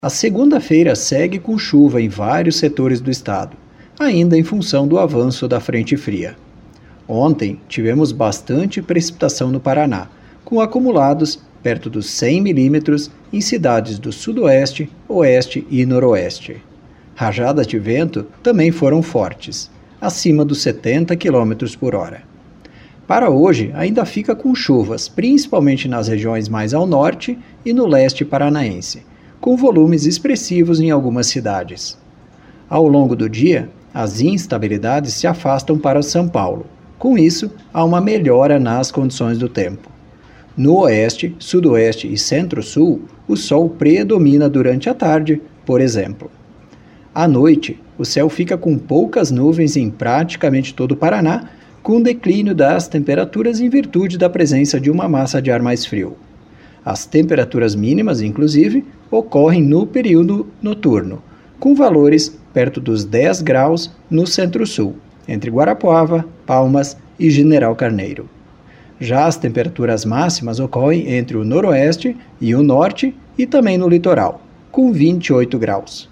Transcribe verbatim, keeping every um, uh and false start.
A segunda-feira segue com chuva em vários setores do estado, ainda em função do avanço da frente fria. Ontem tivemos bastante precipitação no Paraná, com acumulados perto dos cem milímetros em cidades do sudoeste, oeste e noroeste. Rajadas de vento também foram fortes, acima dos setenta quilômetros por hora. Para hoje, ainda fica com chuvas, principalmente nas regiões mais ao norte e no leste paranaense, com volumes expressivos em algumas cidades. Ao longo do dia, as instabilidades se afastam para São Paulo. Com isso, há uma melhora nas condições do tempo. No oeste, sudoeste e centro-sul, o sol predomina durante a tarde, por exemplo. À noite, o céu fica com poucas nuvens em praticamente todo o Paraná, com declínio das temperaturas em virtude da presença de uma massa de ar mais frio. As temperaturas mínimas, inclusive, ocorrem no período noturno, com valores perto dos dez graus no centro-sul, entre Guarapuava, Palmas e General Carneiro. Já as temperaturas máximas ocorrem entre o noroeste e o norte e também no litoral, com vinte e oito graus.